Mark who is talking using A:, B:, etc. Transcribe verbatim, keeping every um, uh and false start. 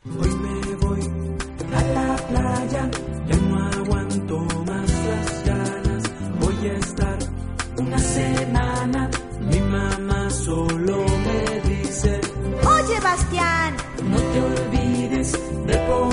A: Hoy me voy a la playa, ya no aguanto más las ganas. Voy a estar una semana, mi mamá solo me dice:
B: Oye, Bastián,
A: no te olvides de poner